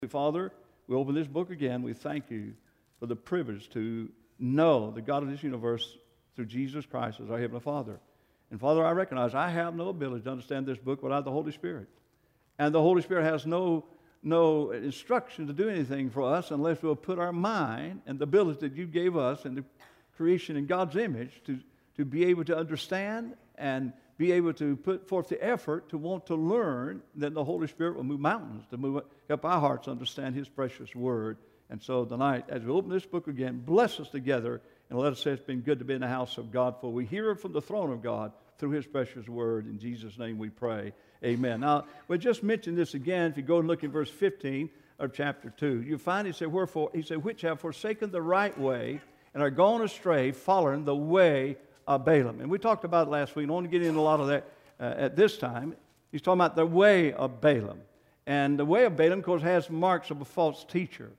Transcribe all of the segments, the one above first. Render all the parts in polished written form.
Father, we open this book again. We thank you for the privilege to know the God of this universe through Jesus Christ as our Heavenly Father. And Father, I recognize I have no ability to understand this book without the Holy Spirit. And the Holy Spirit has no instruction to do anything for us unless we'll put our mind and the ability that you gave us and the creation in God's image to be able to understand and be able to put forth the effort to want to learn. Then the Holy Spirit will move mountains to help our hearts understand His precious Word. And so tonight, as we open this book again, bless us together and let us say it's been good to be in the house of God, for we hear it from the throne of God through His precious Word. In Jesus' name we pray. Amen. Now, we just mentioned this again. If you go and look in verse 15 of chapter 2, you find He said, "Wherefore," He said, "which have forsaken the right way and are gone astray, following the way of Balaam." And we talked about it last week. I don't want to get into a lot of that at this time. He's talking about the way of Balaam. And the way of Balaam, of course, has marks of a false teacher.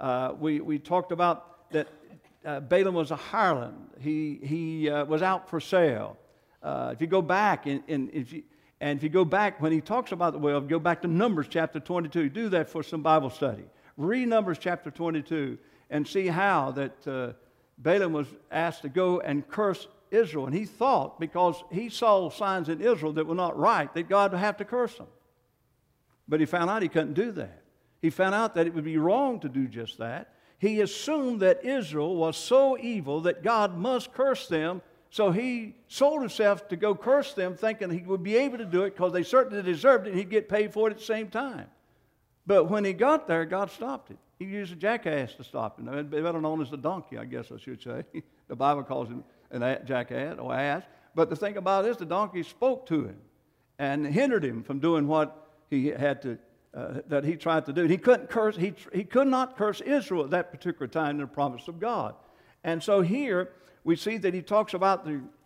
We talked about that Balaam was a hireling. He was out for sale. If you go back, if you go back, when he talks about the way of, go back to Numbers chapter 22. Do that for some Bible study. Read Numbers chapter 22 and see how that Balaam was asked to go and curse Israel. And he thought, because he saw signs in Israel that were not right, that God would have to curse them. But he found out he couldn't do that. He found out that it would be wrong to do just that. He assumed that Israel was so evil that God must curse them. So he sold himself to go curse them, thinking he would be able to do it because they certainly deserved it and he'd get paid for it at the same time. But when he got there, God stopped it. He used a jackass to stop him. Better known as the donkey, I guess I should say. The Bible calls him a jackass or ass. But the thing about it is the donkey spoke to him and hindered him from doing what he had to, that he tried to do. He couldn't curse. He could not curse Israel at that particular time in the promise of God. And so here we see that he talks about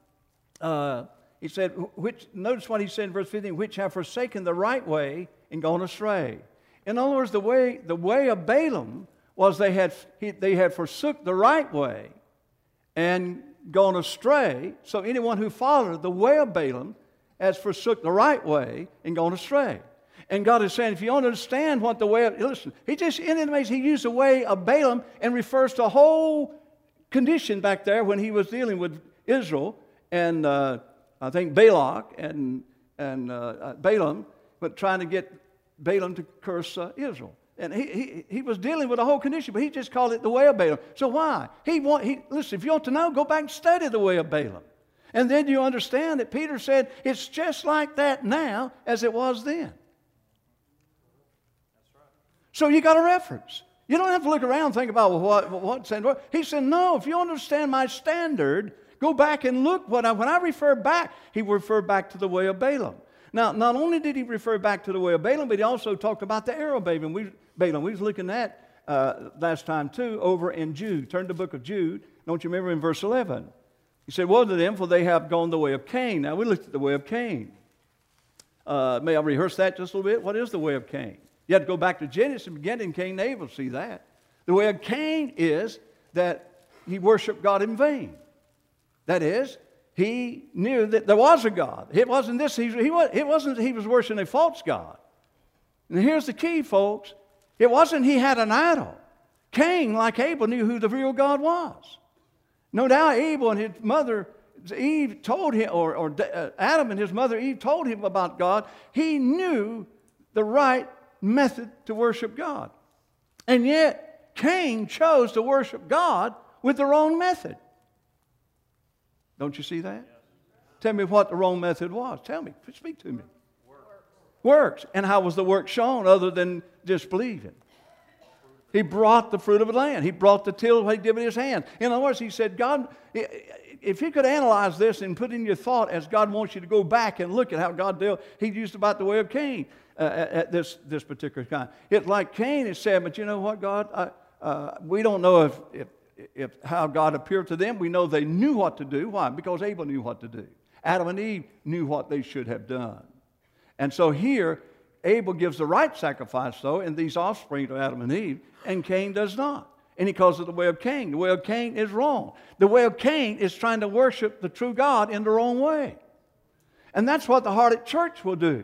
he said, notice what he said in verse 15, which have forsaken the right way and gone astray. In other words, the way of Balaam was they had forsook the right way and gone astray. So anyone who followed the way of Balaam has forsook the right way and gone astray. And God is saying, if you don't understand what the way of, listen, he used the way of Balaam and refers to a whole condition back there when he was dealing with Israel and I think Balak and Balaam, but trying to get Balaam to curse Israel. And he was dealing with a whole condition, but he just called it the way of Balaam. So why? Listen, if you want to know, go back and study the way of Balaam. And then you understand that Peter said it's just like that now as it was then. That's right. So you got a reference. You don't have to look around and think about what's in. He said, no, if you understand my standard, go back and look. When I refer back, he referred back to the way of Balaam. Now, not only did he refer back to the way of Balaam, but he also talked about the arrow of Balaam. We was looking at last time too over in Jude. Turn to the book of Jude. Don't you remember in verse 11? He said, woe to them, for they have gone the way of Cain. Now, we looked at the way of Cain. May I rehearse that just a little bit? What is the way of Cain? You have to go back to Genesis and begin in Cain and Abel to see that. The way of Cain is that he worshiped God in vain. That is, he knew that there was a God. It wasn't this. It wasn't that he was worshiping a false God. And here's the key, folks. It wasn't he had an idol. Cain, like Abel, knew who the real God was. No doubt Abel and his mother Eve told him, or Adam and his mother Eve told him about God. He knew the right method to worship God. And yet, Cain chose to worship God with the wrong method. Don't you see that? Yes. Tell me what the wrong method was. Tell me. Speak to me. Works. And how was the work shown other than disbelieving? He brought the fruit of the land. He brought the till what he did with his hand. In other words, he said, God, if you could analyze this and put in your thought as God wants you to go back and look at how God dealt, he used about the way of Cain at this particular time. It's like Cain had said, but you know what, God? We don't know if how God appeared to them. We know they knew what to do. Why? Because Abel knew what to do. Adam and Eve knew what they should have done. And so here, Abel gives the right sacrifice, though, in these offspring to Adam and Eve, and Cain does not. And he calls it the way of Cain. The way of Cain is wrong. The way of Cain is trying to worship the true God in the wrong way. And that's what the heart at church will do.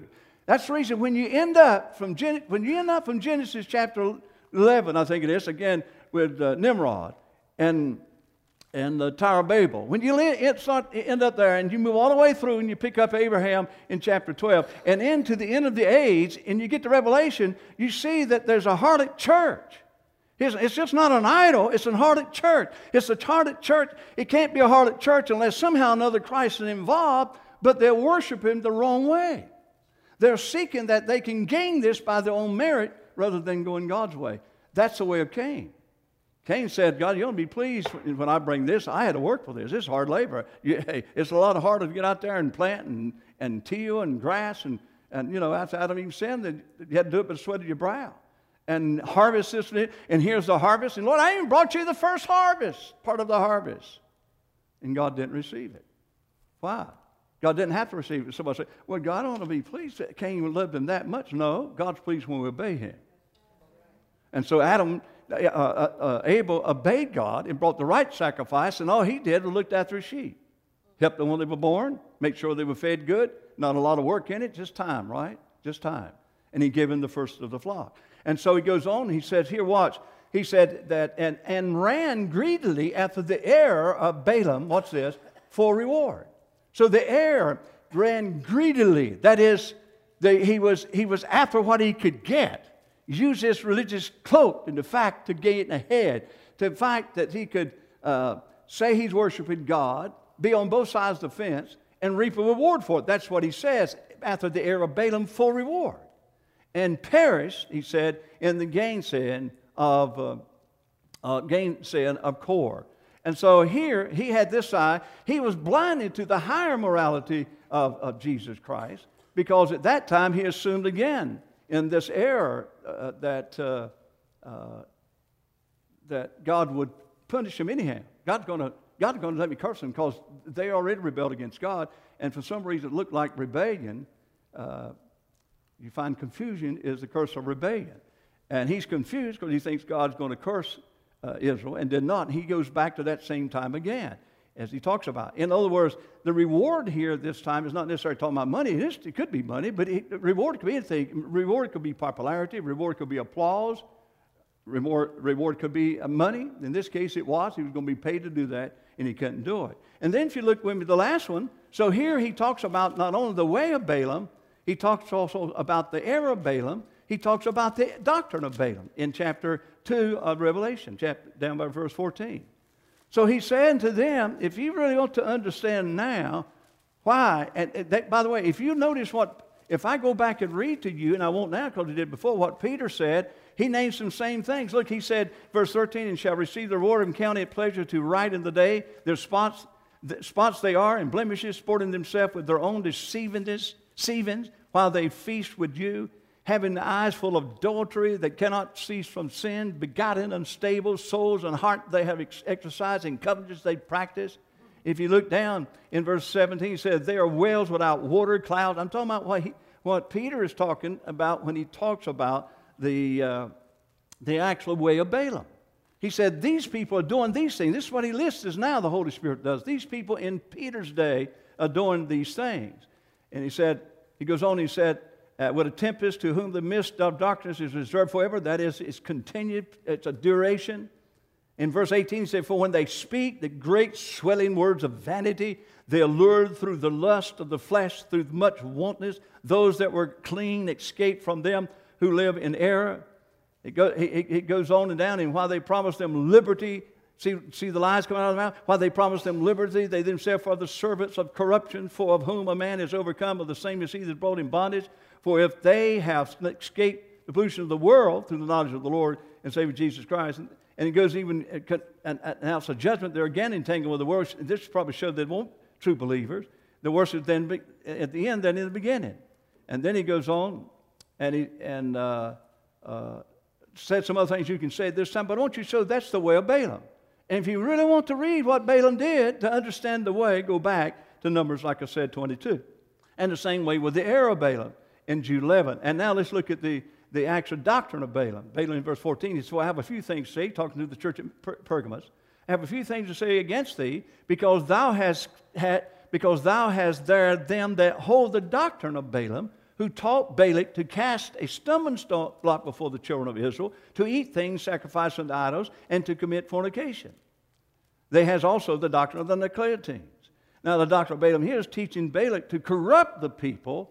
That's the reason when you end up from Genesis chapter 11, I think it is, again with Nimrod and the Tower of Babel. When you end up there and you move all the way through and you pick up Abraham in chapter 12 and into the end of the age and you get to Revelation, you see that there's a harlot church. It's just not an idol, it's a harlot church. It's a harlot church. It can't be a harlot church unless somehow another Christ is involved, but they'll worship him the wrong way. They're seeking that they can gain this by their own merit rather than going God's way. That's the way of Cain. Cain said, God, you'll be pleased when I bring this. I had to work for this. It's hard labor. It's a lot harder to get out there and plant and till and grass and after Adam even sinned, that you had to do it by the sweat of your brow. And harvest this, and here's the harvest. And Lord, I even brought you the first harvest, part of the harvest. And God didn't receive it. Why? God didn't have to receive it. Somebody said, well, God ought to be pleased that Cain loved him that much. No, God's pleased when we obey him. And so Abel obeyed God and brought the right sacrifice, and all he did was looked after his sheep. Helped them when they were born, make sure they were fed good. Not a lot of work in it, just time, right? Just time. And he gave him the first of the flock. And so he goes on, he says, here, watch. He said that, and ran greedily after the heir of Balaam, watch this, for reward. So the heir ran greedily. That is, he was after what he could get. Use this religious cloak and the fact to gain ahead, to the fact that he could say he's worshiping God, be on both sides of the fence, and reap a reward for it. That's what he says, after the heir of Balaam for reward. And perish, he said, in the gainsaying of Kor. And so here he had this side. He was blinded to the higher morality of Jesus Christ, because at that time he assumed again in this error that God would punish him anyhow. God's going to let me curse them because they already rebelled against God, and for some reason it looked like rebellion. You find confusion is the curse of rebellion. And he's confused because he thinks God's going to curse Israel, and did not. He goes back to that same time again, as he talks about. In other words, the reward here this time is not necessarily talking about money. It could be money, but reward could be anything. Reward could be popularity. Reward could be applause. Reward could be money. In this case, it was. He was going to be paid to do that, and he couldn't do it. And then if you look with me at the last one, so here he talks about not only the way of Balaam, he talks also about the error of Balaam. He talks about the doctrine of Balaam in chapter 2 of Revelation, down by verse 14. So he's saying to them, if you really want to understand now why, by the way, if you notice if I go back and read to you, and I won't now because he did before, what Peter said, he names some same things. Look, he said, verse 13, and shall receive the reward and count it pleasure to write in the day. Their spots they are, and blemishes, sporting themselves with their own deceivings, while they feast with you, having the eyes full of adultery that cannot cease from sin, begotten, unstable, souls and heart they have exercised, and covetousness they practice. If you look down in verse 17, he says, they are wells without water, clouds. I'm talking about what Peter is talking about when he talks about the actual way of Balaam. He said, these people are doing these things. This is what he lists as now the Holy Spirit does. These people in Peter's day are doing these things. And he goes on, he said, with a tempest to whom the mist of darkness is reserved forever. That is, it's continued, it's a duration. In verse 18, he said, for when they speak the great swelling words of vanity, they allured through the lust of the flesh, through much wantonness. Those that were clean escape from them who live in error. It goes on and down, and while they promise them liberty, see the lies coming out of their mouth? While they promise them liberty, they themselves are the servants of corruption, for of whom a man is overcome, of the same as he that brought in bondage. For if they have escaped the pollution of the world through the knowledge of the Lord and Savior Jesus Christ, and it goes even and announce a judgment, they're again entangled with the world. This probably showed they weren't true believers. The worse is then at the end than in the beginning. And then he goes on and said some other things you can say this time, but I want you to show that's the way of Balaam. And if you really want to read what Balaam did to understand the way, go back to Numbers, like I said, 22. And the same way with the error of Balaam in Jude 11. And now let's look at the actual doctrine of Balaam. Balaam in verse 14, he says, well, I have a few things to say, talking to the church at Pergamos. I have a few things to say against thee, because thou hast there them that hold the doctrine of Balaam, who taught Balak to cast a stumbling block before the children of Israel, to eat things sacrificed unto idols, and to commit fornication. There has also the doctrine of the Nicolaitans. Now, the doctrine of Balaam here is teaching Balak to corrupt the people.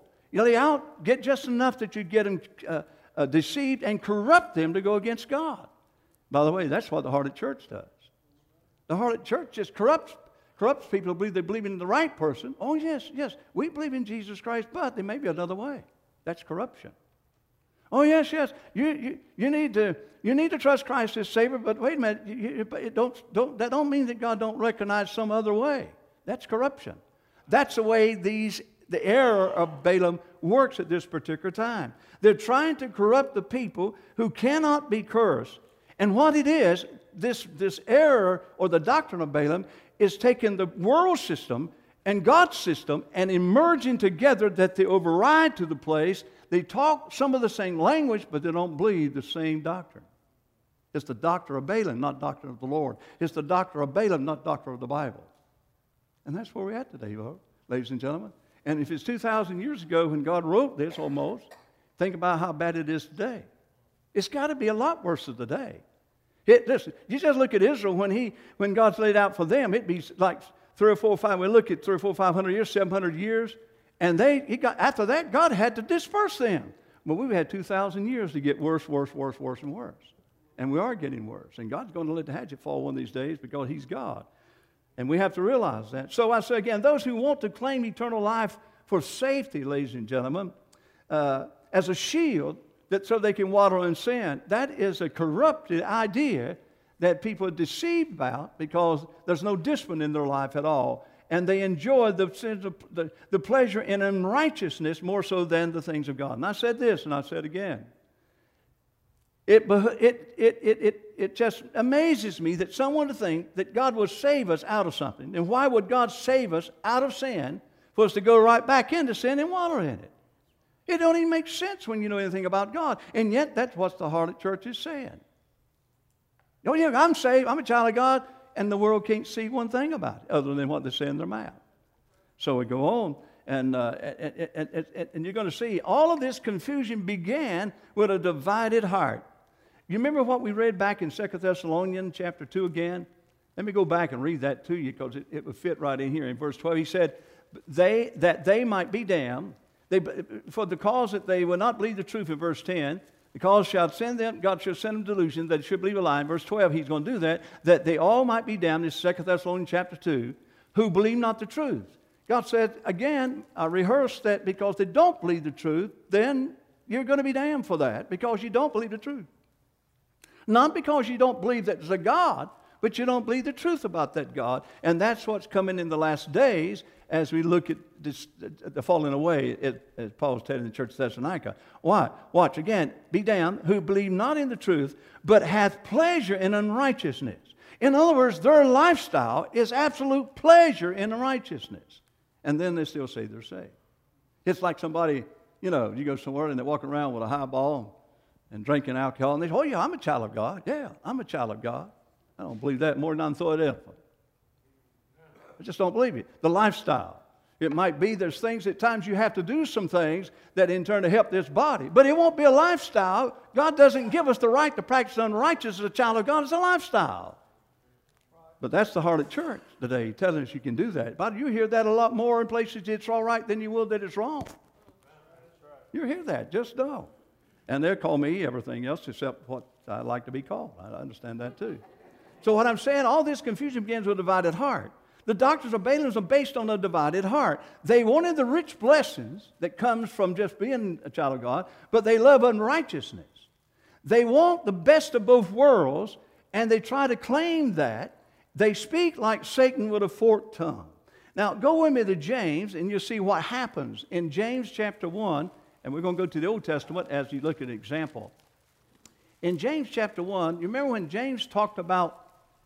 Get just enough that you get them deceived and corrupt them to go against God. By the way, that's what the Harlot Church does. The Harlot Church just corrupts people who believe they believe in the right person. Oh, yes, we believe in Jesus Christ, but there may be another way. That's corruption. Oh, yes, you need to trust Christ as Savior, but wait a minute, that don't mean that God don't recognize some other way. That's corruption. That's the way the error of Balaam works at this particular time. They're trying to corrupt the people who cannot be cursed. And what it is, this error or the doctrine of Balaam is taking the world system and God's system and merging together that they override to the place. They talk some of the same language, but they don't believe the same doctrine. It's the doctrine of Balaam, not doctrine of the Lord. It's the doctrine of Balaam, not doctrine of the Bible. And that's where we're at today, ladies and gentlemen. And if it's 2,000 years ago when God wrote this almost, think about how bad it is today. It's got to be a lot worse than today. Listen, you just look at Israel when God's laid out for them, it'd be like 3 or 4 or 5. We look at 3 or 4, 500 years, 700 years, and after that, God had to disperse them. But we've had 2,000 years to get worse, and worse. And we are getting worse. And God's going to let the hatchet fall one of these days because He's God. And we have to realize that. So I say again, those who want to claim eternal life for safety, ladies and gentlemen, as a shield, so they can waddle in sin, that is a corrupted idea that people are deceived about because there's no discipline in their life at all. And they enjoy the pleasure in unrighteousness more so than the things of God. And I said this, and I said again. It just amazes me that someone would think that God would save us out of something. And why would God save us out of sin for us to go right back into sin and wallow in it? It don't even make sense when you know anything about God. And yet that's what the Harlot Church is saying. Oh, yeah, I'm saved, I'm a child of God, and the world can't see one thing about it other than what they say in their mouth. So we go on. And you're going to see all of this confusion began with a divided heart. You remember what we read back in 2 Thessalonians chapter 2 again? Let me go back and read that to you because it would fit right in here. In verse 12, he said, that they might be damned, for the cause that they will not believe the truth in verse 10, because God shall send them delusion that they should believe a lie. In verse 12, he's going to do that they all might be damned, this 2 Thessalonians chapter 2, who believe not the truth. God said, again, I rehearsed that because they don't believe the truth, then you're going to be damned for that because you don't believe the truth. Not because you don't believe that there's a God, but you don't believe the truth about that God. And that's what's coming in the last days as we look at the falling away, as Paul's telling the church of Thessalonica. Why? Watch again. Be damned who believe not in the truth, but hath pleasure in unrighteousness. In other words, their lifestyle is absolute pleasure in unrighteousness. And then they still say they're saved. It's like somebody, you go somewhere and they're walking around with a highball and drinking alcohol, and they say, oh, yeah, I'm a child of God. Yeah, I'm a child of God. I don't believe that more than I can throw it at them. I just don't believe it. The lifestyle. It might be there's things at times you have to do some things that in turn to help this body. But it won't be a lifestyle. God doesn't give us the right to practice unrighteousness as a child of God. It's a lifestyle. But that's the Harlot Church today, telling us you can do that. But you hear that a lot more in places it's all right than you will that it's wrong. You hear that, just know. And they'll call me everything else except what I like to be called. I understand that too. So what I'm saying, all this confusion begins with a divided heart. The doctrines of Balaam are based on a divided heart. They wanted the rich blessings that comes from just being a child of God, but they love unrighteousness. They want the best of both worlds, and they try to claim that. They speak like Satan with a forked tongue. Now, go with me to James, and you'll see what happens in James chapter 1, and we're going to go to the Old Testament as you look at an example. In James chapter 1, you remember when James talked about,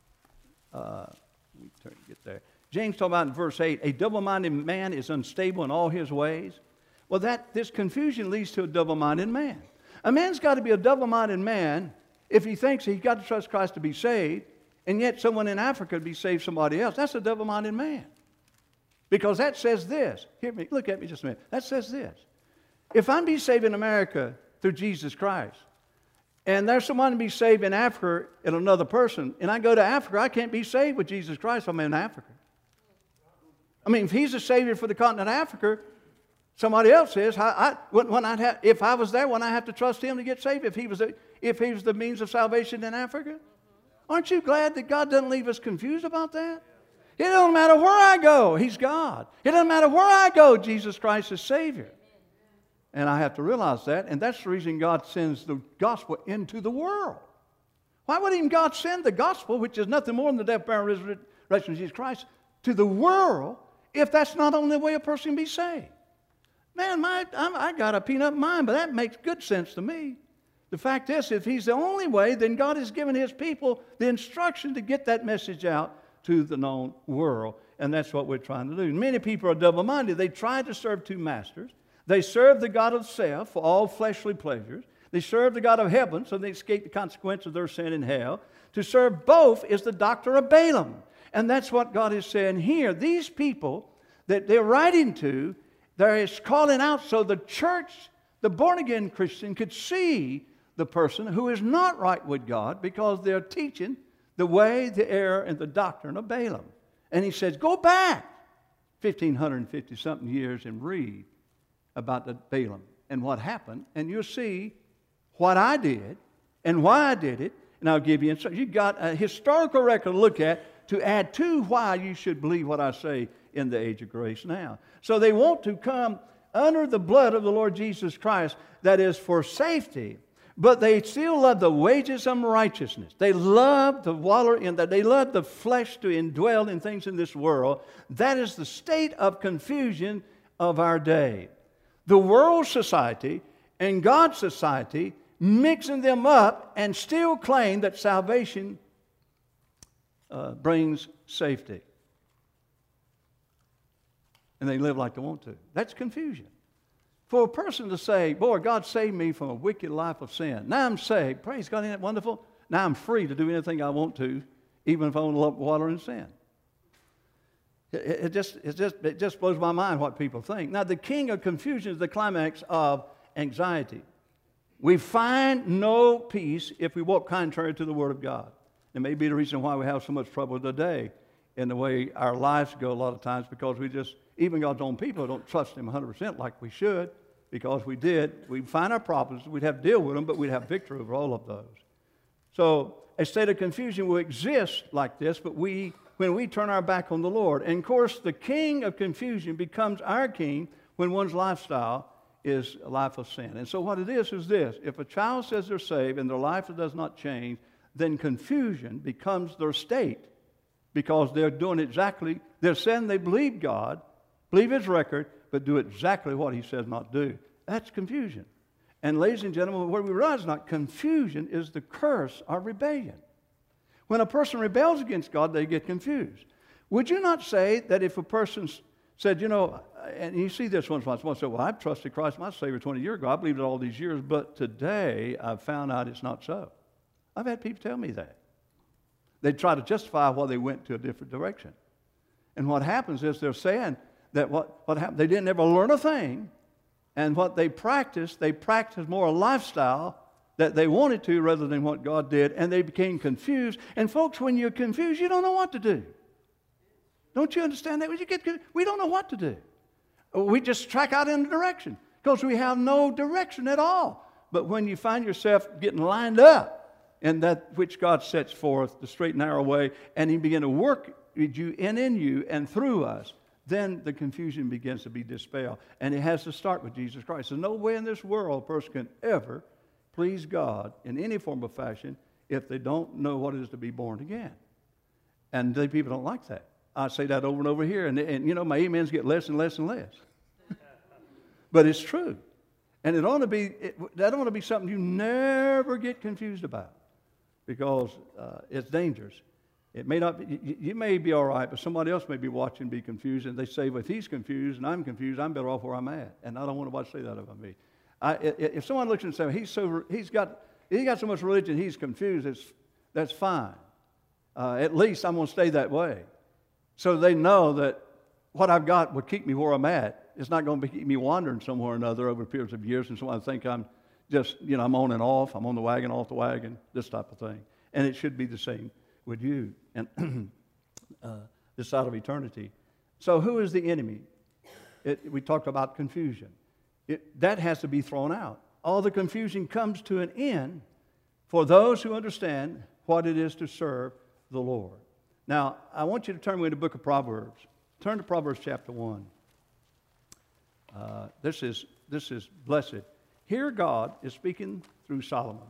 get there. James talked about in verse 8, a double-minded man is unstable in all his ways. Well, this confusion leads to a double-minded man. A man's got to be a double-minded man if he thinks he's got to trust Christ to be saved, and yet someone in Africa would be saved somebody else. That's a double-minded man. Because that says this. Hear me, look at me just a minute. That says this. If I'm be saved in America through Jesus Christ, and there's someone to be saved in Africa and another person, and I go to Africa, I can't be saved with Jesus Christ if I'm in Africa. I mean, if He's a Savior for the continent of Africa, somebody else is. If I was there, wouldn't I have to trust Him to get saved if He was the means of salvation in Africa? Aren't you glad that God doesn't leave us confused about that? It doesn't matter where I go, He's God. It doesn't matter where I go, Jesus Christ is Savior. And I have to realize that, and that's the reason God sends the gospel into the world. Why would even God send the gospel, which is nothing more than the death, burial, and resurrection of Jesus Christ, to the world if that's not the only way a person can be saved? Man, I got a peanut mind, but that makes good sense to me. The fact is, if He's the only way, then God has given His people the instruction to get that message out to the known world. And that's what we're trying to do. Many people are double-minded. They try to serve two masters. They serve the God of self for all fleshly pleasures. They serve the God of heaven so they escape the consequence of their sin in hell. To serve both is the doctrine of Balaam. And that's what God is saying here. These people that they're writing to, they're calling out so the church, the born-again Christian, could see the person who is not right with God because they're teaching the way, the error, and the doctrine of Balaam. And he says, go back 1,550-something years and read about the Balaam and what happened, and you'll see what I did and why I did it, and I'll give you instructions. You've got a historical record to look at to add to why you should believe what I say in the age of grace now. So they want to come under the blood of the Lord Jesus Christ, that is for safety, but they still love the wages of righteousness. They love to wallow in that. They love the flesh to indwell in things in this world. That is the state of confusion of our day. The world society and God's society mixing them up and still claim that salvation brings safety. And they live like they want to. That's confusion. For a person to say, boy, God saved me from a wicked life of sin. Now I'm saved. Praise God, isn't that wonderful? Now I'm free to do anything I want to, even if I want to love water and sin. It just blows my mind what people think. Now, the king of confusion is the climax of anxiety. We find no peace if we walk contrary to the Word of God. It may be the reason why we have so much trouble today in the way our lives go a lot of times, because even God's own people don't trust Him 100% like we should, because we did. We'd find our problems, we'd have to deal with them, but we'd have victory over all of those. So a state of confusion will exist like this, but when we turn our back on the Lord. And of course, the king of confusion becomes our king when one's lifestyle is a life of sin. And so what it is this. If a child says they're saved and their life does not change, then confusion becomes their state, because they're doing exactly, they're saying they believe God, believe His record, but do exactly what He says not do. That's confusion. And ladies and gentlemen, what we realize not, confusion is the curse of rebellion. When a person rebels against God, they get confused. Would you not say that if a person said, and you see this once in a while, someone said, well, I've trusted Christ my Savior 20 years ago. I believed it all these years, but today I've found out it's not so. I've had people tell me that. They try to justify why they went to a different direction. And what happens is they're saying that what happened, they didn't ever learn a thing, and what they practiced more a lifestyle that they wanted to rather than what God did, and they became confused. And folks, when you're confused, you don't know what to do. Don't you understand that? When you get confused, we don't know what to do. We just track out in a direction because we have no direction at all. But when you find yourself getting lined up in that which God sets forth, the straight and narrow way, and He begins to work with you and in you and through us, then the confusion begins to be dispelled. And it has to start with Jesus Christ. There's no way in this world a person can ever please God in any form of fashion if they don't know what it is to be born again. And the people don't like that. I say that over and over here, and my amens get less and less and less. But it's true. And that ought to be something you never get confused about, because it's dangerous. It may not be, you may be all right, but somebody else may be watching and be confused, and they say, well, if he's confused and I'm confused, I'm better off where I'm at. And I don't want anybody to say that about me. If someone looks and says, he's got so much religion, he's confused, that's fine. At least I'm going to stay that way. So they know that what I've got would keep me where I'm at, It's not going to keep me wandering somewhere or another over periods of years and someone think I'm just, I'm on and off. I'm on the wagon, off the wagon, this type of thing. And it should be the same with you and this side of eternity. So who is the enemy? We talked about confusion. That has to be thrown out. All the confusion comes to an end for those who understand what it is to serve the Lord. Now, I want you to turn with me to the book of Proverbs. Turn to Proverbs chapter 1. This is blessed. Here God is speaking through Solomon.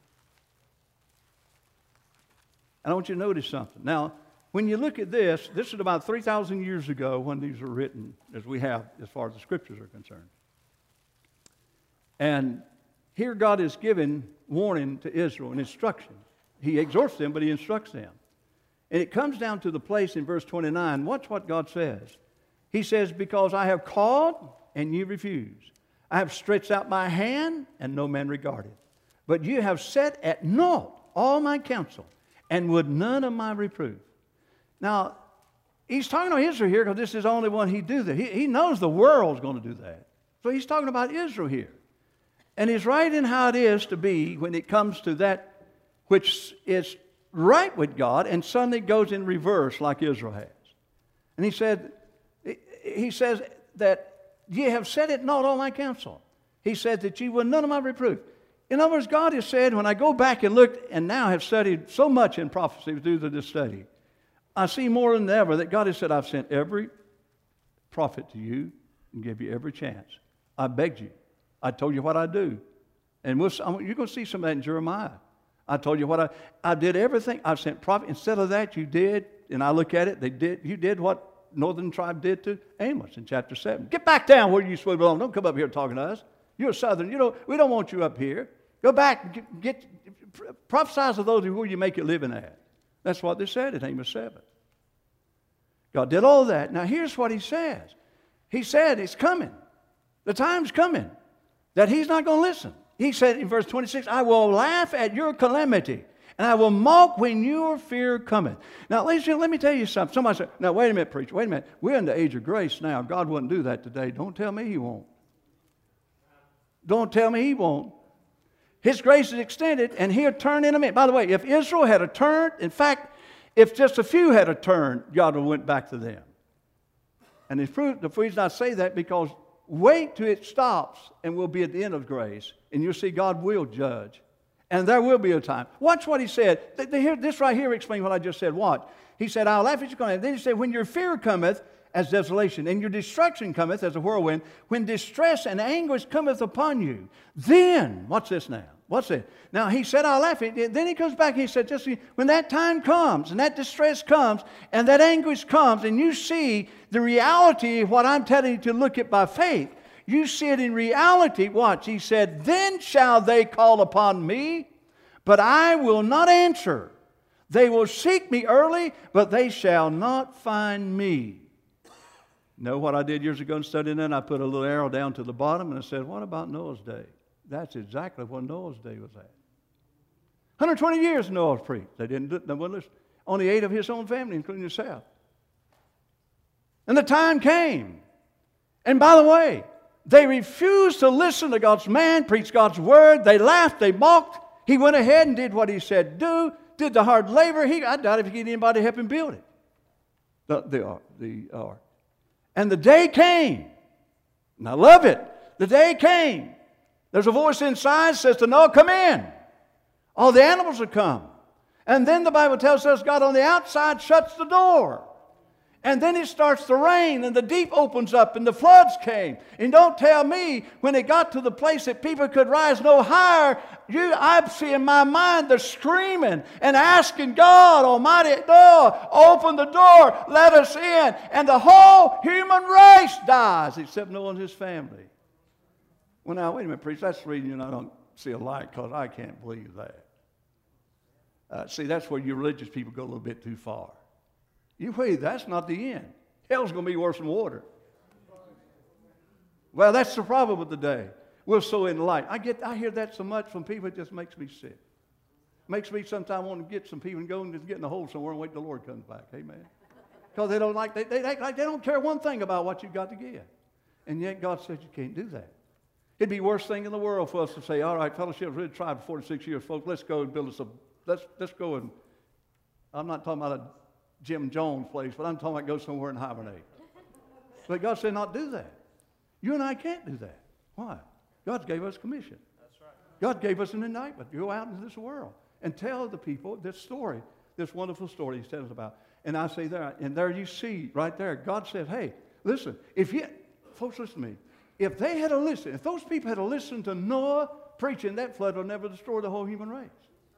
And I want you to notice something. Now, when you look at this is about 3,000 years ago when these were written, as we have as far as the Scriptures are concerned. And here God is giving warning to Israel and instruction. He exhorts them, but he instructs them. And it comes down to the place in verse 29. Watch what God says. He says, because I have called and you refuse. I have stretched out my hand and no man regarded. But you have set at naught all my counsel and would none of my reproof. Now, he's talking to Israel here because this is the only one he'd do that. He knows the world's going to do that. So he's talking about Israel here. And he's right in how it is to be when it comes to that which is right with God and suddenly goes in reverse like Israel has. And he says that ye have set at naught all my counsel. He said that ye will none of my reproof. In other words, God has said, when I go back and look and now have studied so much in prophecy through this study, I see more than ever that God has said, I've sent every prophet to you and gave you every chance. I begged you. I told you what I do. And you're going to see some of that in Jeremiah. I told you what I did everything. I sent prophet. Instead of that, you did, and I look at it, you did what northern tribe did to Amos in chapter 7. Get back down where you supposed to belong. Don't come up here talking to us. You're a southern. We don't want you up here. Go back. Prophesy to those who you make your living at. That's what they said in Amos 7. God did all that. Now here's what he says. He said it's coming. The time's coming that he's not going to listen. He said in verse 26, I will laugh at your calamity, and I will mock when your fear cometh. Now, ladies and gentlemen, let me tell you something. Somebody said, now, wait a minute, preacher, wait a minute. We're in the age of grace now. God wouldn't do that today. Don't tell me he won't. Don't tell me he won't. His grace is extended, and he'll turn in a minute. By the way, if Israel had turned, in fact, if just a few had turned, God would have went back to them. And the reason I say that because wait till it stops and we'll be at the end of grace. And you'll see God will judge. And there will be a time. Watch what he said. This right here explains what I just said. Watch. He said, I'll laugh at your calamity. Then he said, when your fear cometh as desolation, and your destruction cometh as a whirlwind, when distress and anguish cometh upon you, then, watch this now. What's it? Now, he said, I'll laugh at it. Then he comes back and he said, just when that time comes, and that distress comes, and that anguish comes, and you see the reality of what I'm telling you to look at by faith, you see it in reality. Watch. He said, then shall they call upon me, but I will not answer. They will seek me early, but they shall not find me. Know what I did years ago in studying that? I put a little arrow down to the bottom and I said, what about Noah's day? That's exactly what Noah's day was at. 120 years Noah preached. They wouldn't listen. Only 8 of his own family, including himself. And the time came. And by the way, they refused to listen to God's man, preach God's word. They laughed, they mocked. He went ahead and did what he said do, did the hard labor. I doubt if he could get anybody to help him build it. The ark. And the day came. And I love it. The day came. There's a voice inside that says to Noah, come in. All the animals have come. And then the Bible tells us God on the outside shuts the door. And then it starts to rain and the deep opens up and the floods came. And don't tell me when it got to the place that people could rise no higher, I see in my mind the screaming and asking God Almighty, Noah, open the door, let us in. And the whole human race dies except Noah and his family. Well, now, wait a minute, preacher. That's the reason I don't see a light, because I can't believe that. See, that's where you religious people go a little bit too far. You wait, that's not the end. Hell's going to be worse than water. Well, that's the problem with the day. We're so in light. I hear that so much from people, it just makes me sick. Makes me sometimes want to get some people and go and just get in a hole somewhere and wait till the Lord comes back. Amen. Because they don't like, they act like they don't care one thing about what you've got to give. And yet God said you can't do that. It'd be the worst thing in the world for us to say, all right, fellowship's really tried for 46 years, folks. Let's go and build us let's go and, I'm not talking about a Jim Jones place, but I'm talking about go somewhere and hibernate. But God said not do that. You and I can't do that. Why? God gave us commission. That's right. God gave us an indictment. Go out into this world and tell the people this story, this wonderful story He's telling us about. And I say there, and there you see right there, God said, hey, listen, folks, listen to me. If they had listened, if those people had listened to Noah preaching, that flood will never destroy the whole human race.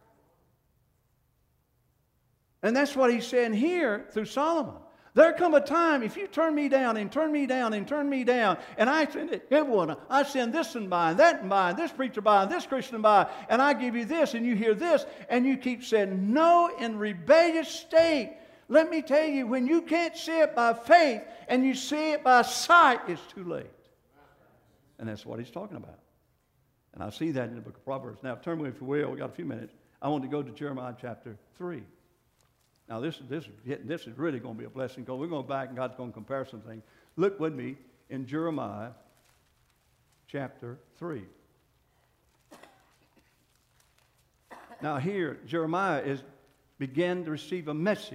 And that's what He's saying here through Solomon. There come a time, if you turn me down and turn me down and turn me down, and I send everyone, I send this and by, and that and by, and this preacher by, and this Christian by, and I give you this, and you hear this, and you keep saying no in rebellious state. Let me tell you, when you can't see it by faith and you see it by sight, it's too late. And that's what He's talking about. And I see that in the book of Proverbs. Now, turn with me, if you will. We've got a few minutes. I want to go to Jeremiah chapter 3. Now, this is really going to be a blessing because we're going back and God's going to compare some things. Look with me in Jeremiah chapter 3. Now, here, Jeremiah began to receive a message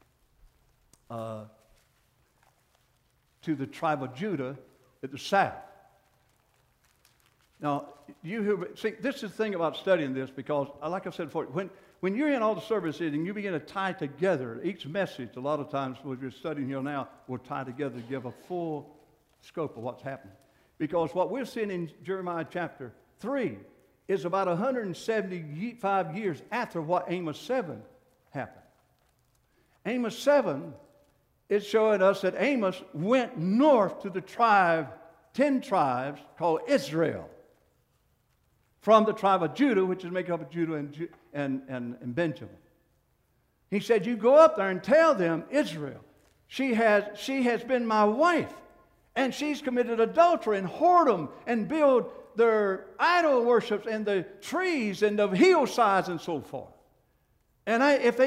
to the tribe of Judah at the south. Now, see, this is the thing about studying this because, like I said before, when you're in all the services and you begin to tie together each message, a lot of times what we're studying here now will tie together to give a full scope of what's happening. Because what we're seeing in Jeremiah chapter 3 is about 175 years after what Amos 7 happened. Amos 7 is showing us that Amos went north to the 10 tribes called Israel. From the tribe of Judah, which is made up of Judah and Benjamin. He said, you go up there and tell them, Israel, she has been my wife, and she's committed adultery and whoredom and build their idol worships and the trees and the hillsides and so forth. And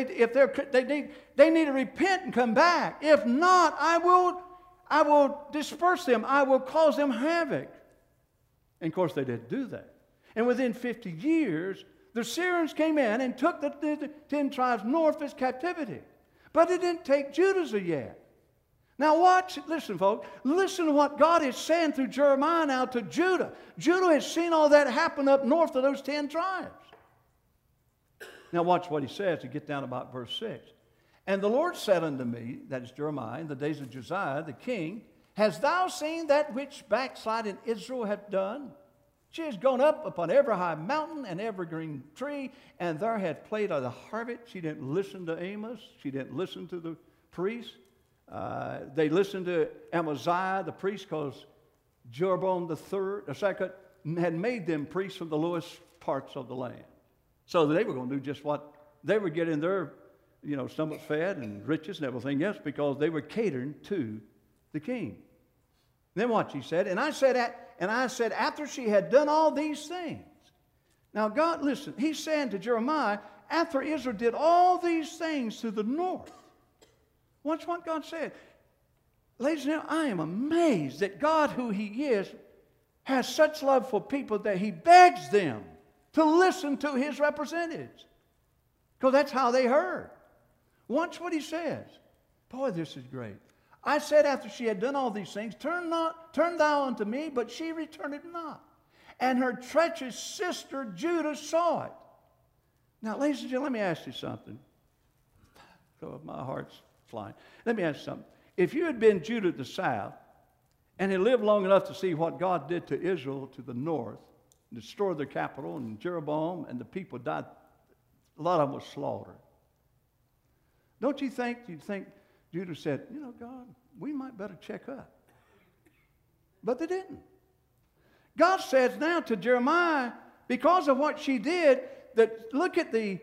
they need to repent and come back. If not, I will disperse them. I will cause them havoc. And of course, they didn't do that. And within 50 years, the Syrians came in and took the 10 tribes north as captivity. But it didn't take Judah yet. Now watch, listen folks, listen to what God is saying through Jeremiah now to Judah. Judah has seen all that happen up north of those 10 tribes. Now watch what he says to get down about verse 6. And the Lord said unto me, that is Jeremiah, in the days of Josiah the king, hast thou seen that which backsliding Israel hath done? She has gone up upon every high mountain and every green tree, and there had played the harlot. She didn't listen to Amos. She didn't listen to the priest. They listened to Amaziah, the priest, because Jeroboam the second, had made them priests from the lowest parts of the land. So they were going to do just what they were getting their, stomach fed and riches and everything else because they were catering to the king. Then what he said, and I said, after she had done all these things. Now God, listen, he's saying to Jeremiah, after Israel did all these things to the north. Watch what God said. Ladies and gentlemen, I am amazed that God, who He is, has such love for people that He begs them to listen to His representatives. Because that's how they heard. Watch what He says. Boy, this is great. I said after she had done all these things, turn thou unto me, but she returned not. And her treacherous sister Judah saw it. Now, ladies and gentlemen, let me ask you something. So my heart's flying. Let me ask you something. If you had been Judah at the south and had lived long enough to see what God did to Israel to the north, destroyed their capital, and Jeroboam and the people died, a lot of them was slaughtered. Don't you think, Judah said, God, we might better check up. But they didn't. God says now to Jeremiah, because of what she did, that look at the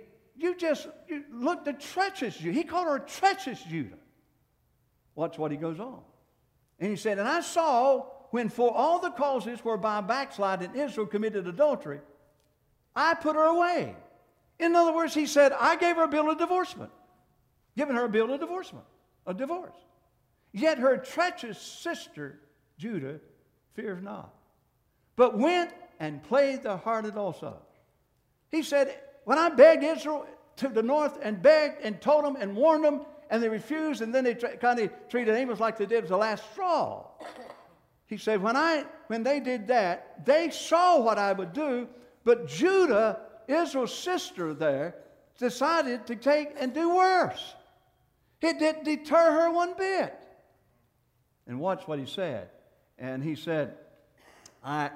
treacherous Judah. He called her a treacherous Judah. Watch what he goes on. And he said, and I saw when for all the causes whereby backsliding Israel committed adultery, I put her away. In other words, he said, I gave her a bill of divorcement. Giving her a bill of divorcement. A divorce. Yet her treacherous sister, Judah, fears not, but went and played the harlot also. He said, when I begged Israel to the north and begged and told them and warned them, and they refused, and then they kind of treated Amos like they did as the last straw. He said, when they did that, they saw what I would do, but Judah, Israel's sister there, decided to take and do worse. It didn't deter her one bit. And watch what he said. And he said, I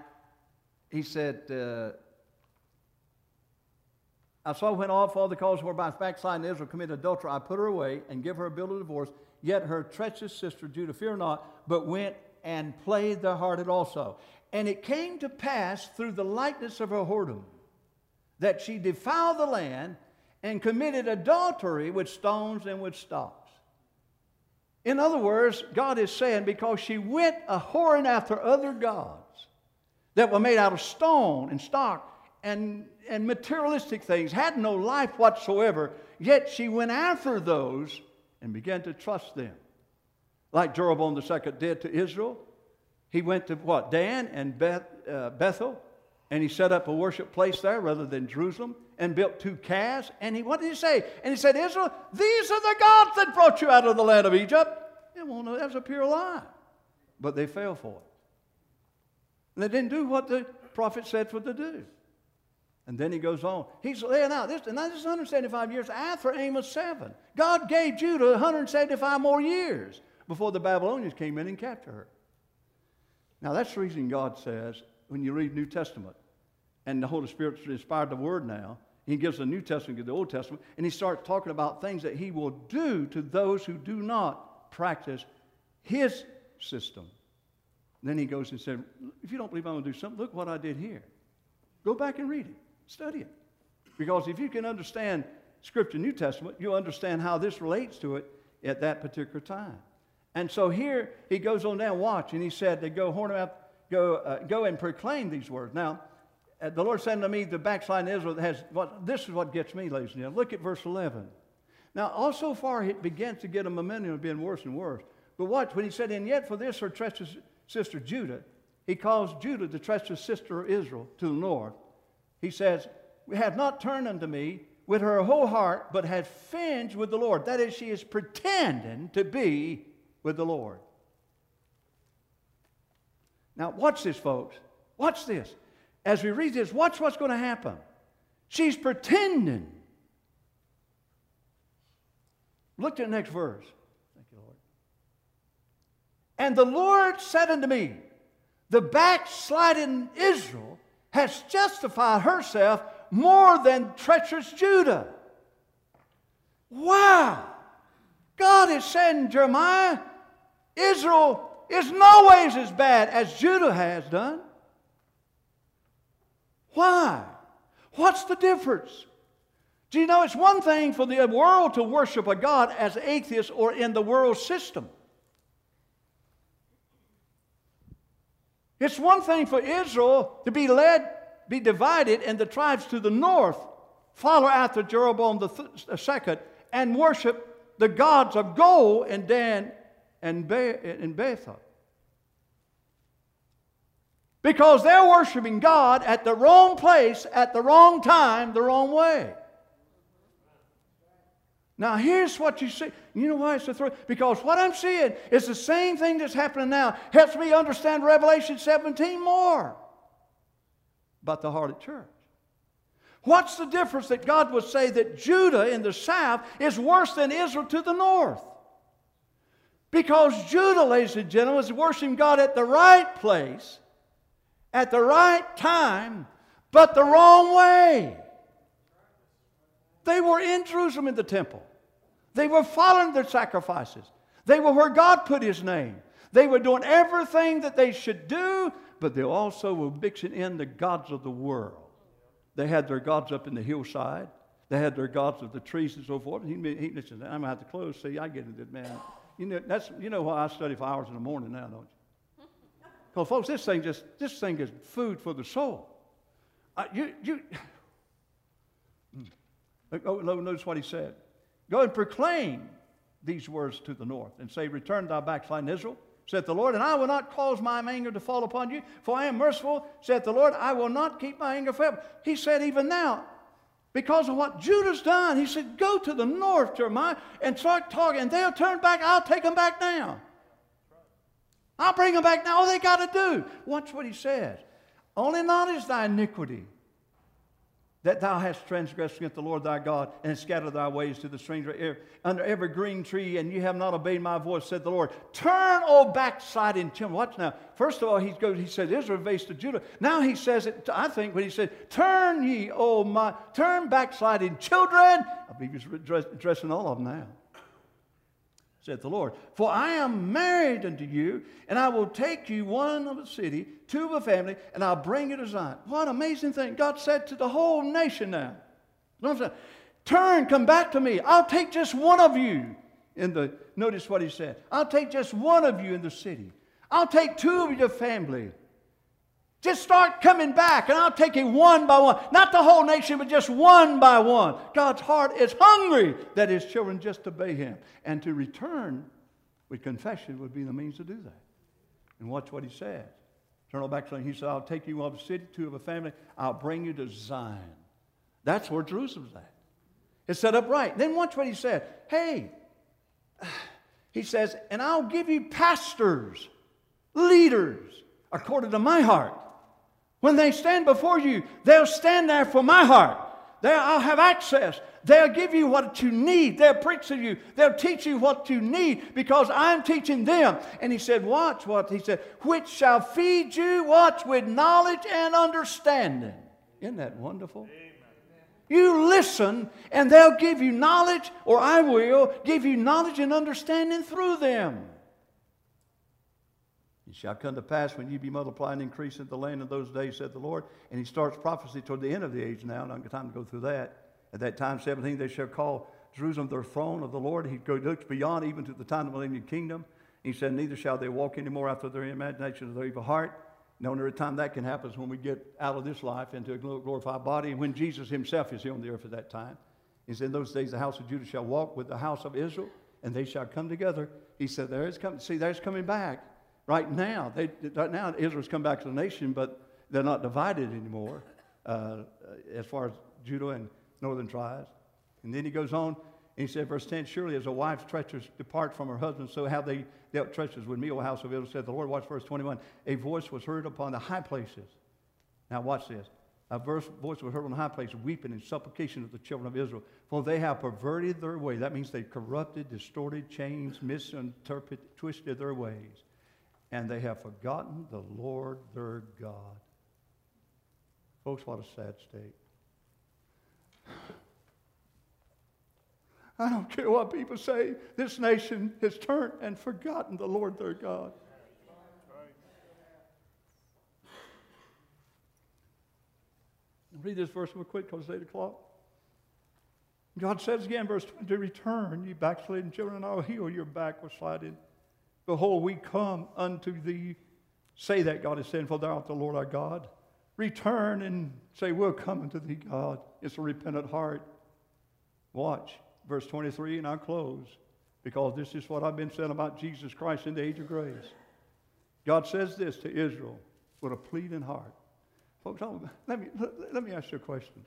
saw when all for the cause whereby backsliding Israel committed adultery, I put her away and give her a bill of divorce. Yet her treacherous sister Judah feared not, but went and played the harlot also. And it came to pass through the likeness of her whoredom that she defiled the land and committed adultery with stones and with stocks. In other words, God is saying, because she went a whoring after other gods that were made out of stone and stock and materialistic things, had no life whatsoever, yet she went after those and began to trust them. Like Jeroboam II did to Israel. He went to what? Dan and Bethel, and he set up a worship place there rather than Jerusalem, and built 2 calves. And what did he say? And he said, Israel, these are the gods that brought you out of the land of Egypt. They won't know that was a pure lie. But they fell for it. And they didn't do what the prophet said for them to do. And then he goes on. He's laying out this, and this is 175 years after Amos 7. God gave Judah 175 more years before the Babylonians came in and captured her. Now that's the reason God says, when you read New Testament, and the Holy Spirit's inspired the Word now, He gives the New Testament to the Old Testament, and He starts talking about things that He will do to those who do not practice His system. And then He goes and says, if you don't believe I'm going to do something, look what I did here. Go back and read it. Study it. Because if you can understand Scripture, New Testament, you'll understand how this relates to it at that particular time. And so here he goes on down, watch, and he said, they go go and proclaim these words. Now, the Lord said unto me, the backsliding Israel has, this is what gets me, ladies and gentlemen. Look at verse 11. Now, all so far it begins to get a momentum of being worse and worse. But watch, when he said, and yet for this her treacherous sister Judah, he calls Judah the treacherous sister of Israel to the north. He says, we have not turned unto me with her whole heart, but has finged with the Lord. That is, she is pretending to be with the Lord. Now, watch this, folks. Watch this. As we read this, watch what's going to happen. She's pretending. Look at the next verse. Thank you, Lord. And the Lord said unto me, the backsliding Israel has justified herself more than treacherous Judah. Wow! God is saying, Jeremiah, Israel is no ways as bad as Judah has done. Why? What's the difference? Do you know it's one thing for the world to worship a God as atheists or in the world system. It's one thing for Israel to be divided, and the tribes to the north follow after Jeroboam II and worship the gods of gold and Dan and Bethel. Because they're worshiping God at the wrong place, at the wrong time, the wrong way. Now here's what you see. You know why it's a threat? Because what I'm seeing is the same thing that's happening now. Helps me understand Revelation 17 more about the harlot church. What's the difference that God would say that Judah in the south is worse than Israel to the north? Because Judah, ladies and gentlemen, is worshiping God at the right place, at the right time, but the wrong way. They were in Jerusalem in the temple. They were following their sacrifices. They were where God put His name. They were doing everything that they should do, but they also were mixing in the gods of the world. They had their gods up in the hillside. They had their gods of the trees and so forth. He listen, I'm going to have to close. See, I get it, man. You know why I study for hours in the morning now, don't you? Because, folks, this thing is food for the soul. Notice what he said. Go and proclaim these words to the north and say, return thou backsliding Israel, saith the Lord, and I will not cause mine anger to fall upon you, for I am merciful, saith the Lord, I will not keep my anger forever. He said, even now, because of what Judah's done, he said, go to the north, Jeremiah, and start talking, and they'll turn back. I'll take them back now. I'll bring them back now. All they got to do. Watch what he says. Only not is thy iniquity, that thou hast transgressed against the Lord thy God, and scattered thy ways to the stranger under every green tree, and you have not obeyed my voice, said the Lord. Turn, O backsliding children. Watch now. First of all, he said Israel faced to Judah. Now he says it, I think, when he said, turn ye, turn backsliding children. I believe he's addressing all of them now. Said the Lord, for I am married unto you, and I will take you one of a city, two of a family, and I'll bring you to Zion. What an amazing thing. God said to the whole nation now. Turn, come back to me. I'll take just one of you notice what he said. I'll take just one of you in the city. I'll take two of your family. Just start coming back, and I'll take it one by one. Not the whole nation, but just one by one. God's heart is hungry that his children just obey him. And to return with confession would be the means to do that. And watch what he says. Turn back to him. He said, I'll take you one of a city, two of a family. I'll bring you to Zion. That's where Jerusalem's at. It's set up right. Then watch what he said. Hey, he says, and I'll give you pastors, leaders, according to my heart. When they stand before you, they'll stand there for my heart. I'll have access. They'll give you what you need. They'll preach to you. They'll teach you what you need because I'm teaching them. And he said, watch what he said. Which shall feed you, watch, with knowledge and understanding. Isn't that wonderful? Amen. You listen and they'll give you knowledge, or I will give you knowledge and understanding through them. It shall come to pass when you be multiplied and increase in the land in those days, said the Lord. And he starts prophecy toward the end of the age now. Not got time to go through that. At that time, 17, they shall call Jerusalem their throne of the Lord. He looks beyond even to the time of the millennium kingdom. He said, neither shall they walk anymore after their imagination of their evil heart. The only time that can happen is when we get out of this life into a glorified body, and when Jesus himself is here on the earth at that time. He said, in those days the house of Judah shall walk with the house of Israel, and they shall come together. He said, there's coming back. Right now, Israel's come back to the nation, but they're not divided anymore as far as Judah and northern tribes. And then he goes on, and he said, verse 10, surely as a wife's treacherous depart from her husband, so how they dealt treacherous with me, O house of Israel, said the Lord. Watch verse 21. A voice was heard upon the high places. Now watch this. A voice was heard on the high places, weeping and supplication of the children of Israel. For they have perverted their way. That means they corrupted, distorted, changed, misinterpreted, twisted their ways. And they have forgotten the Lord their God. Folks, what a sad state. I don't care what people say. This nation has turned and forgotten the Lord their God. Read this verse real quick because it's 8 o'clock. God says again, verse 20, return, ye backslidden children, and I'll heal your backsliding. Behold, we come unto thee. Say that, God is saying, for thou art the Lord our God. Return and say, we'll come unto thee, God. It's a repentant heart. Watch, verse 23, and I'll close, because this is what I've been saying about Jesus Christ in the age of grace. God says this to Israel with a pleading heart. Folks, let me ask you a question.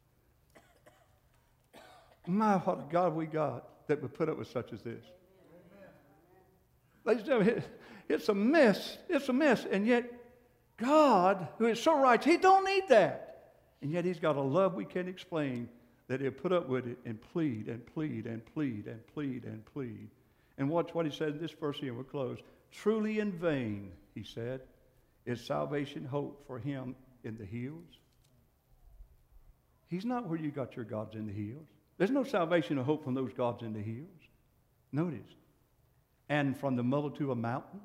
My, what a God we got that would put up with such as this. Ladies and gentlemen, it's a mess. It's a mess. And yet, God, who is so righteous, he don't need that. And yet, he's got a love we can't explain that he'll put up with it and plead and plead and plead and plead and plead. And watch what he said in this verse here. We'll close. Truly in vain, he said, is salvation hope for him in the hills. He's not where you got your gods in the hills. There's no salvation or hope from those gods in the hills. Notice. And from the multitude of mountains.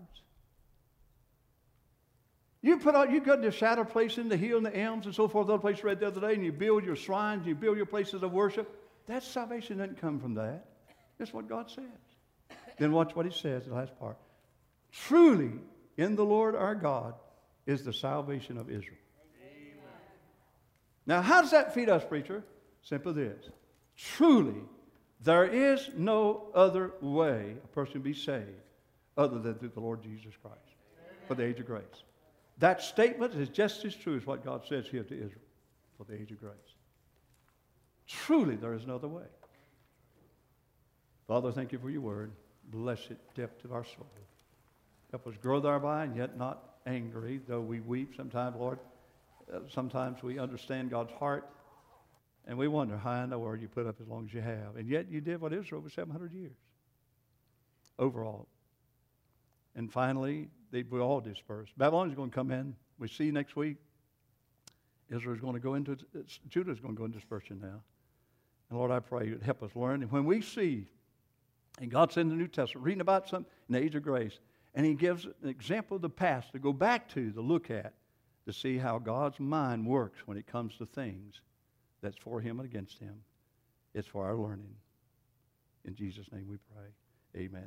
You got your shadow place in the hill and the elms and so forth, other place read the other day, and you build your shrines, you build your places of worship. That salvation doesn't come from that. That's what God says. Then watch what he says, the last part. Truly, in the Lord our God is the salvation of Israel. Amen. Now, how does that feed us, preacher? Simply this. Truly, there is no other way a person be saved other than through the Lord Jesus Christ for the age of grace. That statement is just as true as what God says here to Israel for the age of grace. Truly, there is no other way. Father, thank you for your word. Bless it, depth of our soul. Help us grow thereby and yet not angry, though we weep sometimes, Lord. Sometimes we understand God's heart, and we wonder how in the world you put up as long as you have. And yet you did what Israel was 700 years overall. And finally, they were all dispersed. Babylon's going to come in. We see next week Israel's going to go into, Judah's going to go into dispersion now. And Lord, I pray you'd help us learn. And when we see, and God's in the New Testament, reading about something in the age of grace, and he gives an example of the past to go back to look at, to see how God's mind works when it comes to things that's for him and against him. It's for our learning. In Jesus' name we pray. Amen.